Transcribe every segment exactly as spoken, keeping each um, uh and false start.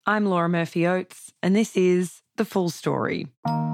I'm Laura Murphy-Oates, and this is The Full Story.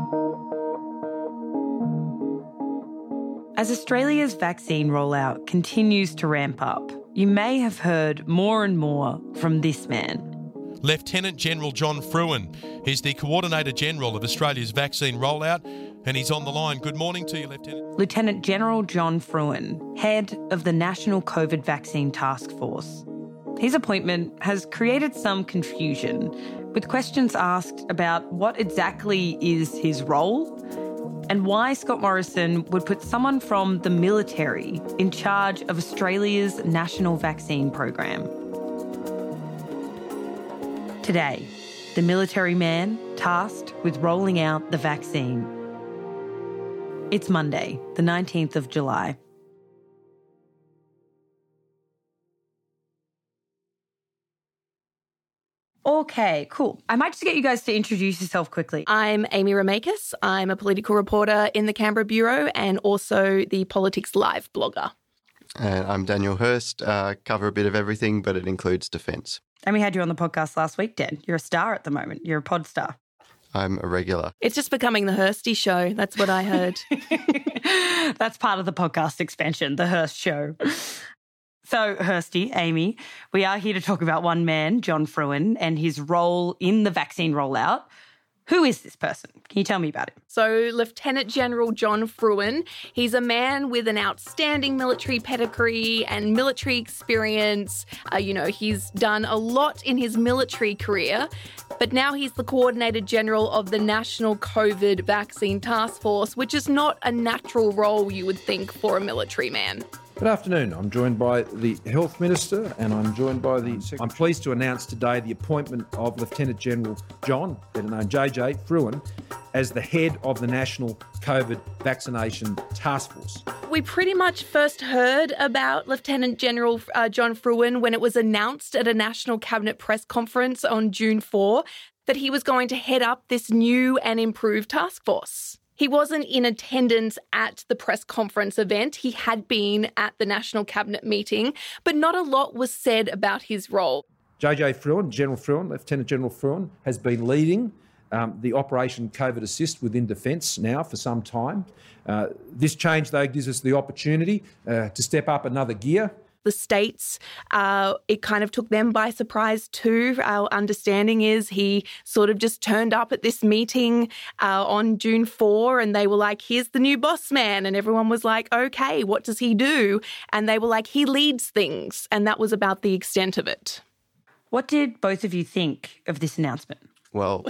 As Australia's vaccine rollout continues to ramp up, you may have heard more and more from this man. Lieutenant General John Frewen. He's the Coordinator General of Australia's vaccine rollout, and he's on the line. Good morning to you, Lieutenant. Lieutenant General John Frewen, head of the National COVID Vaccine Task Force. His appointment has created some confusion, with questions asked about what exactly is his role and why Scott Morrison would put someone from the military in charge of Australia's national vaccine program. Today, the military man tasked with rolling out the vaccine. It's Monday, the nineteenth of July. Okay, cool. I might just get you guys to introduce yourself quickly. I'm Amy Ramakis. I'm a political reporter in the Canberra Bureau and also the Politics Live blogger. And I'm Daniel Hurst. Uh, cover a bit of everything, but it includes defence. And we had you on the podcast last week, Dan. You're a star at the moment. You're a pod star. I'm a regular. It's just becoming the Hursty show. That's what I heard. That's part of the podcast expansion, the Hurst show. So, Hursty, Amy, we are here to talk about one man, John Frewen, and his role in the vaccine rollout. Who is this person? Can you tell me about him? So, Lieutenant General John Frewen, he's a man with an outstanding military pedigree and military experience. Uh, you know, he's done a lot in his military career, but now he's the Coordinator General of the National COVID Vaccine Task Force, which is not a natural role you would think for a military man. Good afternoon. I'm joined by the Health Minister and I'm joined by the... I'm pleased to announce today the appointment of Lieutenant General John, better known J J Frewen, as the head of the National COVID Vaccination Task Force. We pretty much first heard about Lieutenant General uh, John Frewen when it was announced at a National Cabinet press conference on June fourth that he was going to head up this new and improved task force. He wasn't in attendance at the press conference event. He had been at the National Cabinet meeting, but not a lot was said about his role. J J Frewen, General Frewen, Lieutenant General Frewen, has been leading um, the Operation COVID Assist within Defence now for some time. Uh, this change, though, gives us the opportunity uh, to step up another gear. The states, uh, it kind of took them by surprise too. Our understanding is he sort of just turned up at this meeting uh, on June fourth and they were like, here's the new boss man. And everyone was like, okay, what does he do? And they were like, he leads things. And that was about the extent of it. What did both of you think of this announcement? Well,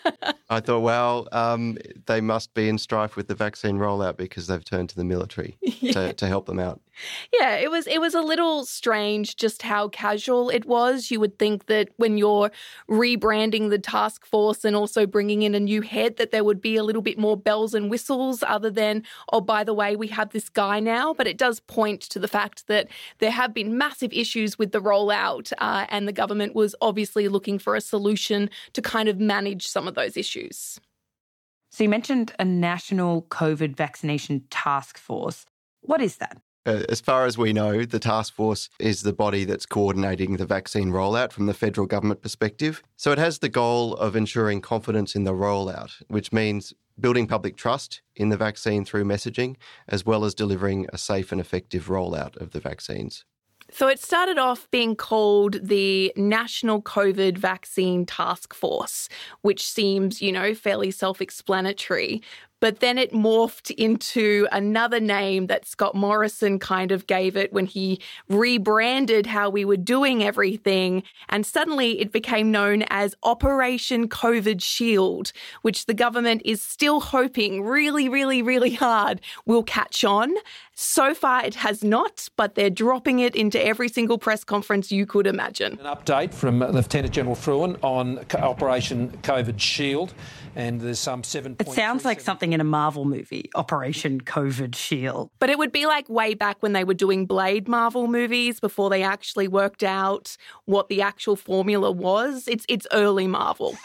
I thought, well, um, they must be in strife with the vaccine rollout because they've turned to the military yeah. to, to help them out. Yeah, it was it was a little strange just how casual it was. You would think that when you're rebranding the task force and also bringing in a new head that there would be a little bit more bells and whistles other than, oh, by the way, we have this guy now. But it does point to the fact that there have been massive issues with the rollout uh, and the government was obviously looking for a solution to kind of manage some of those issues. So you mentioned a national COVID vaccination task force. What is that? Uh, as far as we know, the task force is the body that's coordinating the vaccine rollout from the federal government perspective. So it has the goal of ensuring confidence in the rollout, which means building public trust in the vaccine through messaging, as well as delivering a safe and effective rollout of the vaccines. So it started off being called the National COVID Vaccine Task Force, which seems, you know, fairly self-explanatory. But then it morphed into another name that Scott Morrison kind of gave it when he rebranded how we were doing everything. And suddenly it became known as Operation COVID Shield, which the government is still hoping really, really, really hard will catch on. So far it has not, but they're dropping it into every single press conference you could imagine. An update from Lieutenant General Frewen on Operation COVID Shield. And there's some seven. It sounds like something in a Marvel movie, Operation COVID Shield. But it would be like way back when they were doing Blade Marvel movies before they actually worked out what the actual formula was. It's it's early Marvel.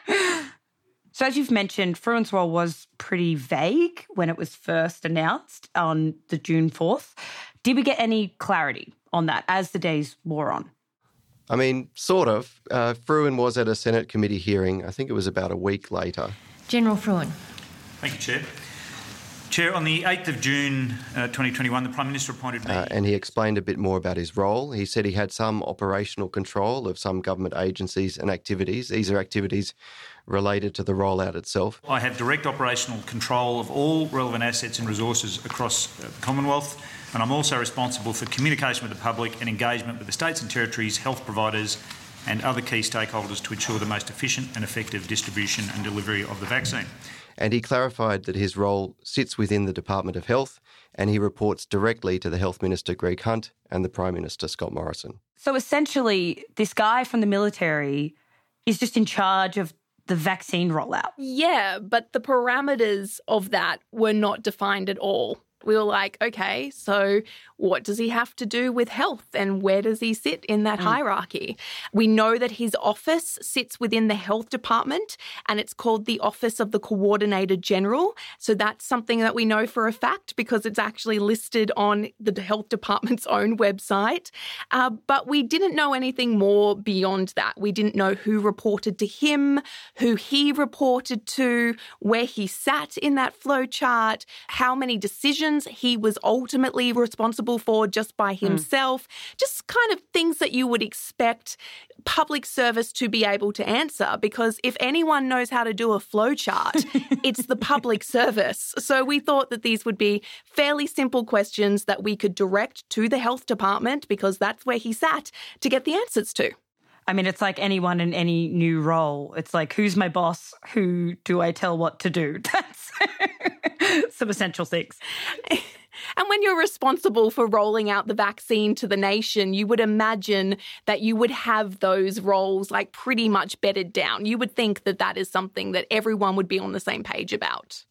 So as you've mentioned, Frewen's role was pretty vague when it was first announced on the June fourth. Did we get any clarity on that as the days wore on? I mean, sort of. Uh, Frewen was at a Senate committee hearing. I think it was about a week later. General Frewen. Thank you, Chair. Chair, on the eighth of June uh, twenty twenty-one, the Prime Minister appointed me... Uh, and he explained a bit more about his role. He said he had some operational control of some government agencies and activities. These are activities related to the rollout itself. I have direct operational control of all relevant assets and resources across uh, the Commonwealth, and I'm also responsible for communication with the public and engagement with the states and territories, health providers and other key stakeholders to ensure the most efficient and effective distribution and delivery of the vaccine. And he clarified that his role sits within the Department of Health and he reports directly to the Health Minister, Greg Hunt, and the Prime Minister, Scott Morrison. So essentially, this guy from the military is just in charge of the vaccine rollout. Yeah, but the parameters of that were not defined at all. We were like, okay, so what does he have to do with health and where does he sit in that mm. hierarchy? We know that his office sits within the health department and it's called the Office of the Coordinator General. So that's something that we know for a fact because it's actually listed on the health department's own website. Uh, but we didn't know anything more beyond that. We didn't know who reported to him, who he reported to, where he sat in that flow chart, how many decisions he was ultimately responsible for just by himself, mm. just kind of things that you would expect public service to be able to answer, because if anyone knows how to do a flow chart, it's the public service. So we thought that these would be fairly simple questions that we could direct to the health department, because that's where he sat, to get the answers to. I mean, it's like anyone in any new role. It's like, who's my boss? Who do I tell what to do? That's some essential things. And when you're responsible for rolling out the vaccine to the nation, you would imagine that you would have those roles like pretty much bedded down. You would think that that is something that everyone would be on the same page about.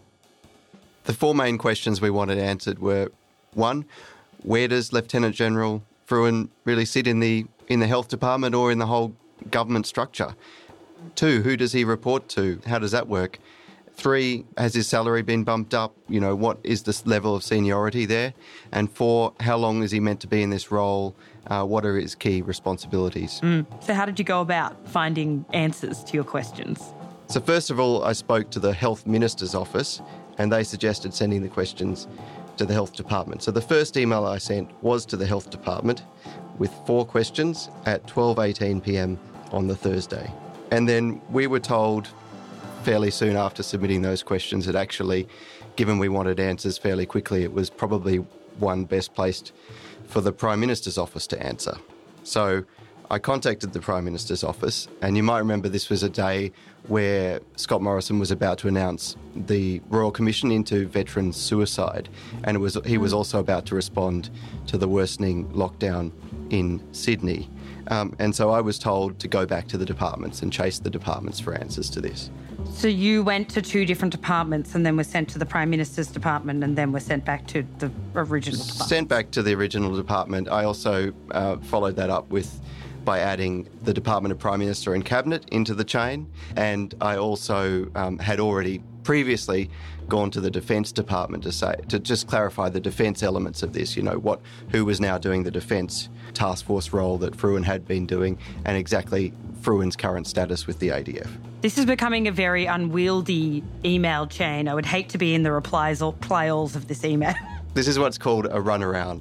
The four main questions we wanted answered were, one, where does Lieutenant General Frewen really sit in the in the health department or in the whole government structure? Two, who does he report to? How does that work? Three, has his salary been bumped up? You know, what is this level of seniority there? And four, how long is he meant to be in this role? Uh, what are his key responsibilities? Mm. So how did you go about finding answers to your questions? So first of all, I spoke to the Health Minister's office and they suggested sending the questions to the Health Department. So the first email I sent was to the Health Department with four questions at twelve eighteen p.m. on the Thursday. And then we were told fairly soon after submitting those questions that actually, given we wanted answers fairly quickly, it was probably one best placed for the Prime Minister's office to answer. So I contacted the Prime Minister's office, and you might remember this was a day where Scott Morrison was about to announce the Royal Commission into veteran suicide, and it was he was also about to respond to the worsening lockdown in Sydney. Um, and so I was told to go back to the departments and chase the departments for answers to this. So you went to two different departments and then were sent to the Prime Minister's department and then were sent back to the original department? Sent back to the original department. I also uh, followed that up with by adding the Department of Prime Minister and Cabinet into the chain. And I also um, had already previously gone to the Defence Department to say to just clarify the defence elements of this, you know, what who was now doing the Defence Task Force role that Frewen had been doing and exactly Frewen's current status with the A D F. This is becoming a very unwieldy email chain. I would hate to be in the replies or reply-alls of this email. This is what's called a runaround.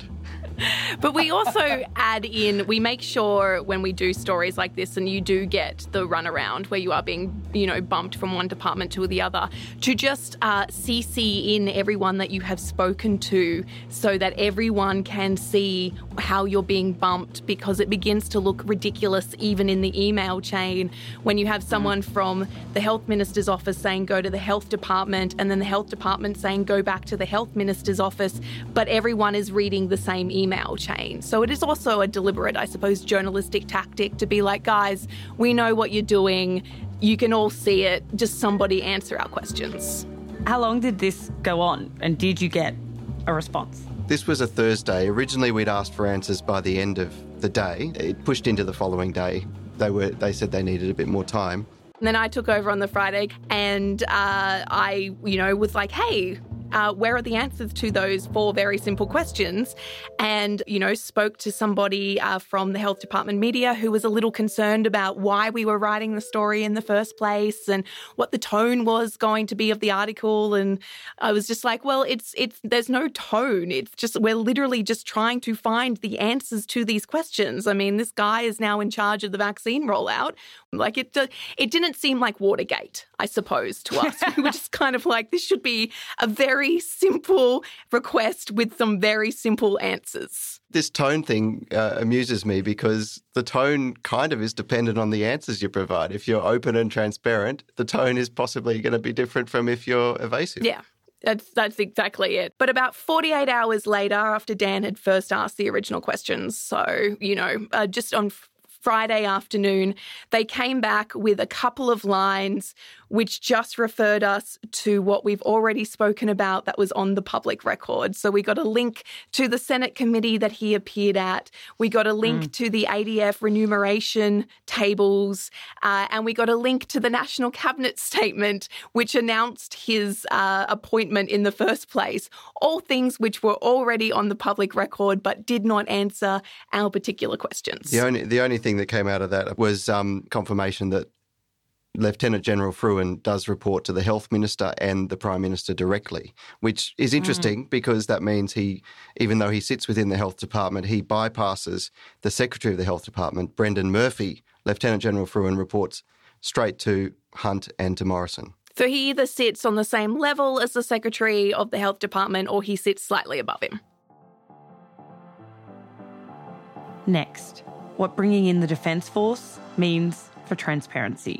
But we also add in, we make sure when we do stories like this and you do get the runaround where you are being, you know, bumped from one department to the other, to just uh, C C in everyone that you have spoken to so that everyone can see how you're being bumped, because it begins to look ridiculous even in the email chain when you have someone from the Health Minister's office saying go to the Health Department and then the Health Department saying go back to the Health Minister's office, but everyone is reading the same email. email chain. So it is also a deliberate, I suppose, journalistic tactic to be like, guys, we know what you're doing. You can all see it. Just somebody answer our questions. How long did this go on and did you get a response? This was a Thursday. Originally, we'd asked for answers by the end of the day. It pushed into the following day. They were. They said they needed a bit more time. And then I took over on the Friday and uh, I, you know, was like, hey, uh, where are the answers to those four very simple questions? And, you know, spoke to somebody uh, from the Health Department media who was a little concerned about why we were writing the story in the first place and what the tone was going to be of the article. And I was just like, well, it's it's there's no tone. It's just we're literally just trying to find the answers to these questions. I mean, this guy is now in charge of the vaccine rollout. Like it, it didn't seem like Watergate, I suppose, to us. We were just kind of like, this should be a very simple request with some very simple answers. This tone thing uh, amuses me because the tone kind of is dependent on the answers you provide. If you're open and transparent, the tone is possibly going to be different from if you're evasive. Yeah. That's that's exactly it. But about forty-eight hours later, after Dan had first asked the original questions, so, you know, uh, just on Friday afternoon, they came back with a couple of lines which just referred us to what we've already spoken about that was on the public record. So we got a link to the Senate committee that he appeared at. We got a link mm. to the A D F remuneration tables. Uh, and we got a link to the National Cabinet statement, which announced his uh, appointment in the first place. All things which were already on the public record but did not answer our particular questions. The only, the only thing that came out of that was um, confirmation that Lieutenant General Frewen does report to the Health Minister and the Prime Minister directly, which is interesting mm. because that means he, even though he sits within the Health Department, he bypasses the Secretary of the Health Department, Brendan Murphy. Lieutenant General Frewen reports straight to Hunt and to Morrison. So he either sits on the same level as the Secretary of the Health Department or he sits slightly above him. Next, what bringing in the Defence Force means for transparency.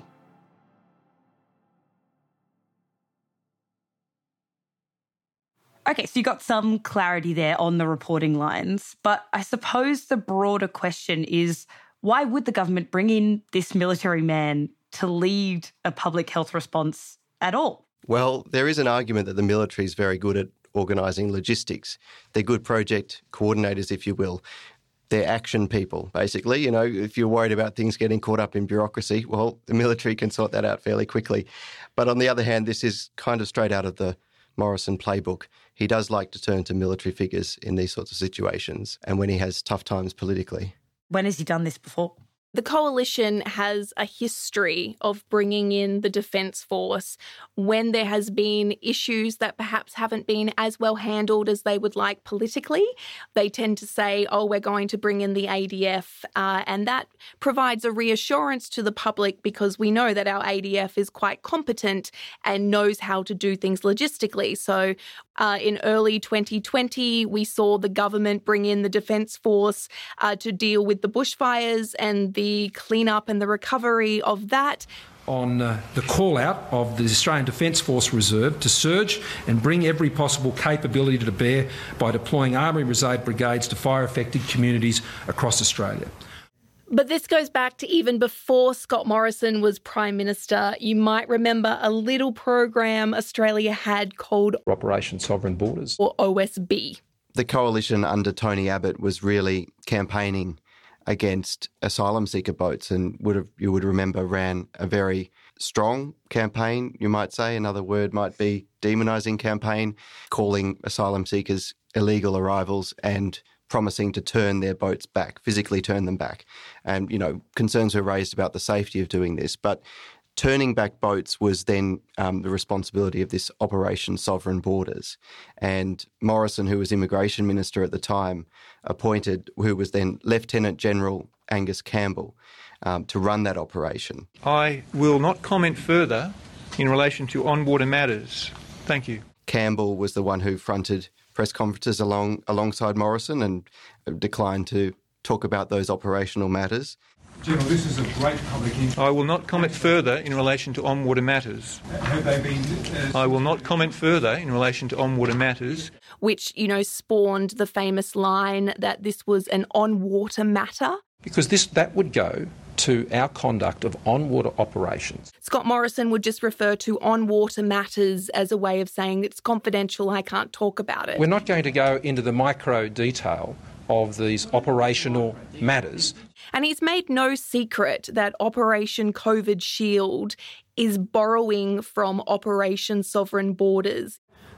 Okay, so you got some clarity there on the reporting lines, but I suppose the broader question is, why would the government bring in this military man to lead a public health response at all? Well, there is an argument that the military is very good at organising logistics. They're good project coordinators, if you will. They're action people, basically. You know, if you're worried about things getting caught up in bureaucracy, well, the military can sort that out fairly quickly. But on the other hand, this is kind of straight out of the Morrison playbook. He does like to turn to military figures in these sorts of situations and when he has tough times politically. When has he done this before? The coalition has a history of bringing in the Defence Force when there has been issues that perhaps haven't been as well handled as they would like politically. They tend to say, oh, we're going to bring in the A D F, uh, and that provides a reassurance to the public because we know that our A D F is quite competent and knows how to do things logistically. So uh, in early twenty twenty, we saw the government bring in the Defence Force uh, to deal with the bushfires and the clean-up and the recovery of that. On uh, the call-out of the Australian Defence Force Reserve to surge and bring every possible capability to bear by deploying Army Reserve brigades to fire-affected communities across Australia. But this goes back to even before Scott Morrison was Prime Minister. You might remember a little program Australia had called Operation Sovereign Borders, or O S B. The coalition under Tony Abbott was really campaigning against asylum seeker boats and would have, you would remember ran a very strong campaign, you might say. Another word might be demonising campaign, calling asylum seekers illegal arrivals and promising to turn their boats back, physically turn them back. And, you know, concerns were raised about the safety of doing this. But turning back boats was then um, the responsibility of this Operation Sovereign Borders. And Morrison, who was Immigration Minister at the time, appointed who was then Lieutenant General Angus Campbell um, to run that operation. I will not comment further in relation to on-water matters. Thank you. Campbell was the one who fronted press conferences along alongside Morrison and declined to talk about those operational matters. General, this is a great public interest. I will not comment further in relation to on-water matters. Have they been... Uh, I will not comment further in relation to on-water matters. Which, you know, spawned the famous line that this was an on-water matter. Because this that would go to our conduct of on-water operations. Scott Morrison would just refer to on-water matters as a way of saying it's confidential, I can't talk about it. We're not going to go into the micro detail of these operational matters. And he's made no secret that Operation COVID Shield is borrowing from Operation Sovereign Borders.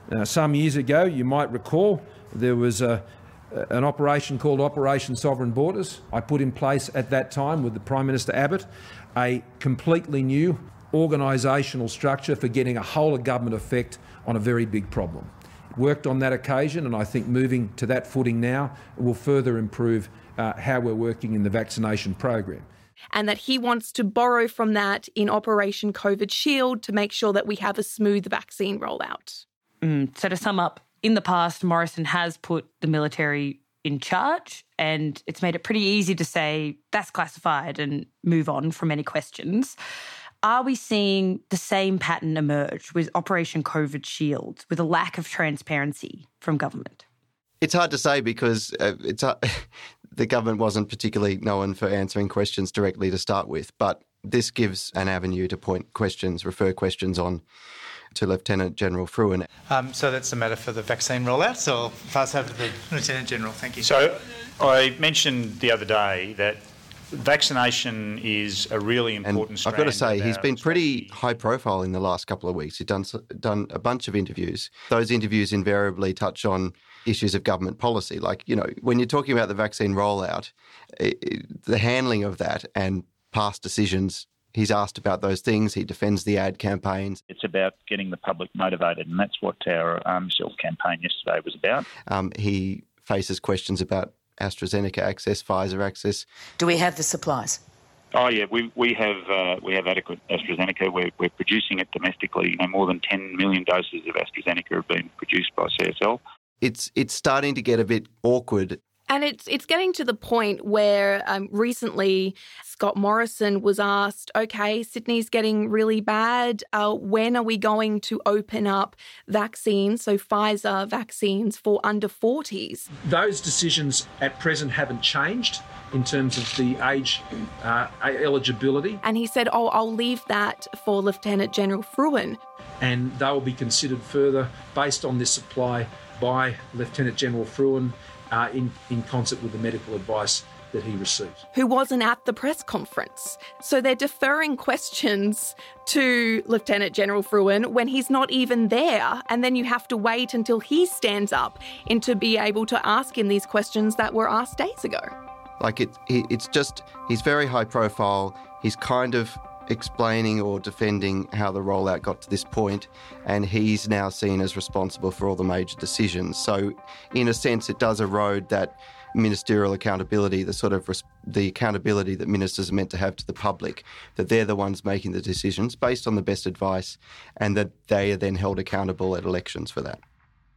Now, some years ago, you might recall, there was a, an operation called Operation Sovereign Borders. I put in place at that time with the Prime Minister Abbott a completely new organisational structure for getting a whole of government effect on a very big problem. It worked on that occasion, and I think moving to that footing now will further improve uh, how we're working in the vaccination program. And that he wants to borrow from that in Operation COVID Shield to make sure that we have a smooth vaccine rollout. Mm, so to sum up, in the past, Morrison has put the military in charge, and it's made it pretty easy to say that's classified and move on from any questions. Are we seeing the same pattern emerge with Operation COVID Shield, with a lack of transparency from government? It's hard to say because uh, it's uh, the government wasn't particularly known for answering questions directly to start with, but this gives an avenue to point questions, refer questions on to Lieutenant General Frewen. Um, so that's the matter for the vaccine rollout, so I'll pass over to the Lieutenant General. Thank you. So I mentioned the other day that vaccination is a really important and strand. I've got to say, he's been pretty strategy. high profile in the last couple of weeks. He's done done a bunch of interviews. Those interviews invariably touch on issues of government policy. Like, you know, when you're talking about the vaccine rollout, it, it, the handling of that and past decisions, he's asked about those things. He defends the ad campaigns. It's about getting the public motivated, and that's what our Arm Yourself campaign yesterday was about. Um, he faces questions about AstraZeneca access, Pfizer access. Do we have the supplies? Oh yeah, we we have uh, we have adequate AstraZeneca. We're we're producing it domestically. You know, more than ten million doses of AstraZeneca have been produced by C S L. It's it's starting to get a bit awkward. And it's it's getting to the point where um, recently Scott Morrison was asked, OK, Sydney's getting really bad. Uh, when are we going to open up vaccines, so Pfizer vaccines for under forties? Those decisions at present haven't changed in terms of the age uh, eligibility. And he said, oh, I'll leave that for Lieutenant General Frewen. And they will be considered further based on this supply by Lieutenant General Frewen uh, in, in concert with the medical advice that he receives. Who wasn't at the press conference. So they're deferring questions to Lieutenant General Frewen when he's not even there, and then you have to wait until he stands up and to be able to ask him these questions that were asked days ago. Like, it, it's just, he's very high profile. He's kind of explaining or defending how the rollout got to this point, and he's now seen as responsible for all the major decisions. So in a sense, it does erode that ministerial accountability, the sort of res- the accountability that ministers are meant to have to the public, that they're the ones making the decisions based on the best advice, and that they are then held accountable at elections for that.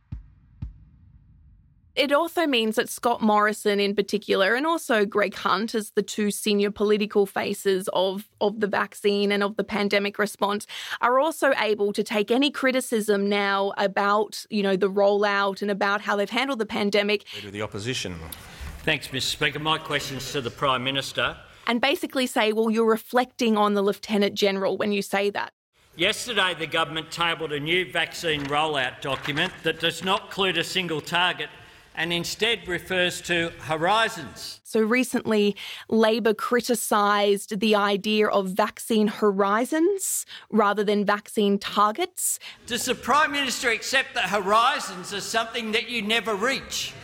It also means that Scott Morrison in particular, and also Greg Hunt as the two senior political faces of, of the vaccine and of the pandemic response, are also able to take any criticism now about, you know, the rollout and about how they've handled the pandemic. Leader of the Opposition. Thanks, Mister Speaker. My question's to the Prime Minister. And basically say, well, you're reflecting on the Lieutenant General when you say that. Yesterday, the government tabled a new vaccine rollout document that does not include a single target and instead refers to horizons. So recently, Labor criticised the idea of vaccine horizons rather than vaccine targets. Does the Prime Minister accept that horizons are something that you never reach?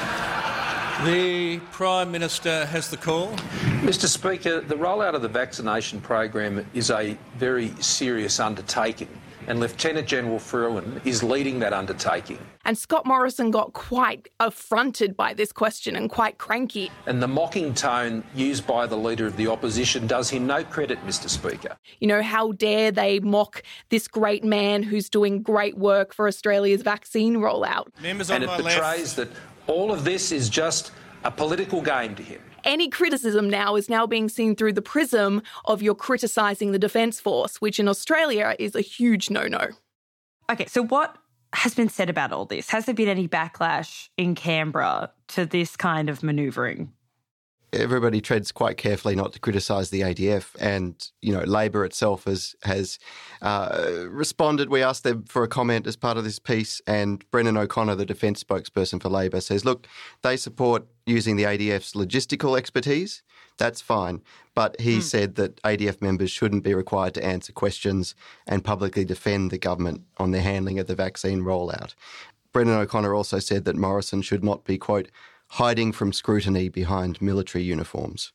The Prime Minister has the call. Mister Speaker, the rollout of the vaccination program is a very serious undertaking, and Lieutenant General Frewen is leading that undertaking. And Scott Morrison got quite affronted by this question and quite cranky. And the mocking tone used by the Leader of the Opposition does him no credit, Mister Speaker. You know, how dare they mock this great man who's doing great work for Australia's vaccine rollout. Members on and it my portrays left. that all of this is just a political game to him. Any criticism now is now being seen through the prism of you're criticising the Defence Force, which in Australia is a huge no-no. Okay, so what has been said about all this? Has there been any backlash in Canberra to this kind of manoeuvring? Everybody treads quite carefully not to criticise the A D F, and, you know, Labor itself has has uh, responded. We asked them for a comment as part of this piece, and Brendan O'Connor, the defence spokesperson for Labor, says, look, they support using the A D F's logistical expertise, that's fine. But he mm. said that A D F members shouldn't be required to answer questions and publicly defend the government on their handling of the vaccine rollout. Brendan O'Connor also said that Morrison should not be, quote, hiding from scrutiny behind military uniforms.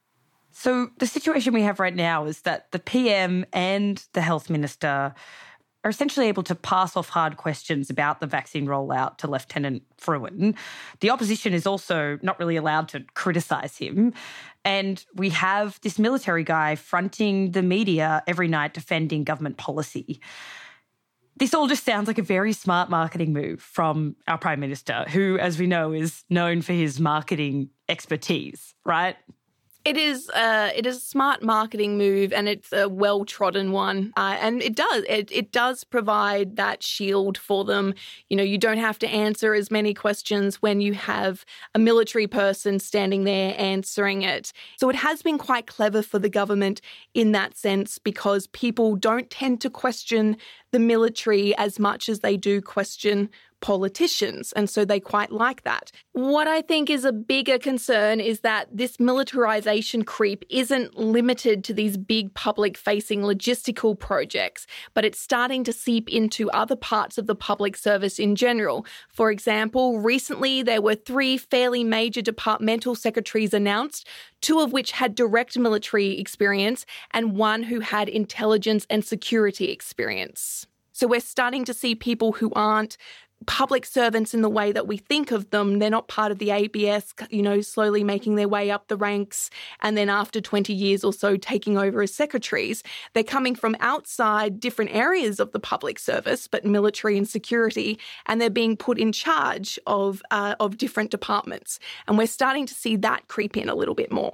So the situation we have right now is that the P M and the Health Minister are essentially able to pass off hard questions about the vaccine rollout to Lieutenant Frewen. The opposition is also not really allowed to criticise him. And we have this military guy fronting the media every night defending government policy. This all just sounds like a very smart marketing move from our Prime Minister, who, as we know, is known for his marketing expertise, right? It is, uh, it is a smart marketing move, and it's a well-trodden one. Uh, and it does, it, it does provide that shield for them. You know, you don't have to answer as many questions when you have a military person standing there answering it. So it has been quite clever for the government in that sense, because people don't tend to question the military as much as they do question politicians, and so they quite like that. What I think is a bigger concern is that this militarisation creep isn't limited to these big public-facing logistical projects, but it's starting to seep into other parts of the public service in general. For example, recently there were three fairly major departmental secretaries announced, two of which had direct military experience and one who had intelligence and security experience. So we're starting to see people who aren't public servants in the way that we think of them. They're not part of the A B S, you know, slowly making their way up the ranks and then after twenty years or so taking over as secretaries. They're coming from outside different areas of the public service, but military and security, and they're being put in charge of uh, of different departments. And we're starting to see that creep in a little bit more.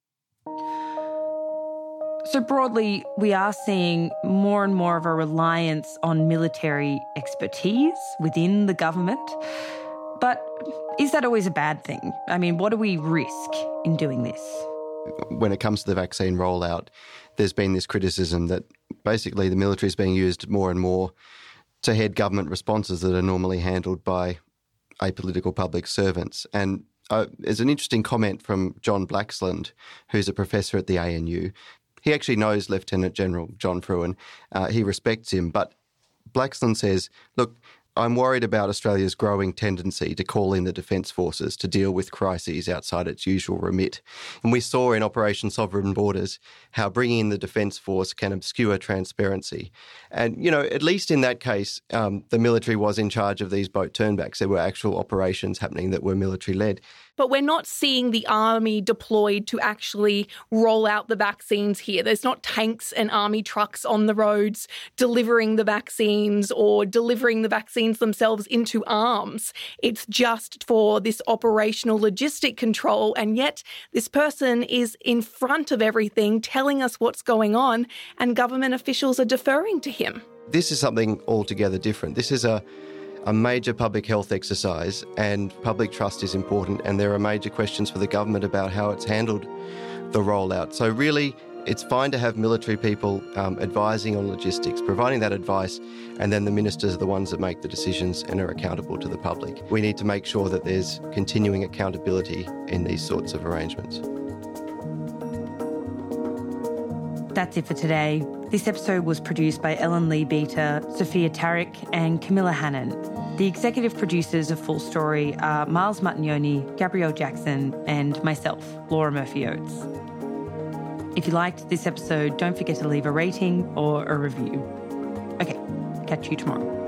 So broadly, we are seeing more and more of a reliance on military expertise within the government. But is that always a bad thing? I mean, what do we risk in doing this? When it comes to the vaccine rollout, there's been this criticism that basically the military is being used more and more to head government responses that are normally handled by apolitical public servants. And uh, there's an interesting comment from John Blaxland, who's a professor at the A N U. He actually knows Lieutenant General John Frewen. Uh, he respects him. But Blaxland says, look, I'm worried about Australia's growing tendency to call in the Defence Forces to deal with crises outside its usual remit. And we saw in Operation Sovereign Borders how bringing in the Defence Force can obscure transparency. And, you know, at least in that case, um, the military was in charge of these boat turnbacks. There were actual operations happening that were military-led. But we're not seeing the army deployed to actually roll out the vaccines here. There's not tanks and army trucks on the roads delivering the vaccines or delivering the vaccines themselves into arms. It's just for this operational logistic control. And yet this person is in front of everything, telling us what's going on, and government officials are deferring to him. This is something altogether different. This is a a major public health exercise, and public trust is important, and there are major questions for the government about how it's handled the rollout. So really, it's fine to have military people um, advising on logistics, providing that advice, and then the ministers are the ones that make the decisions and are accountable to the public. We need to make sure that there's continuing accountability in these sorts of arrangements. That's it for today. This episode was produced by Ellen Lee-Beater, Sophia Tarek and Camilla Hannon. The executive producers of Full Story are Miles Martignoni, Gabrielle Jackson and myself, Laura Murphy-Oates. If you liked this episode, don't forget to leave a rating or a review. Okay, catch you tomorrow.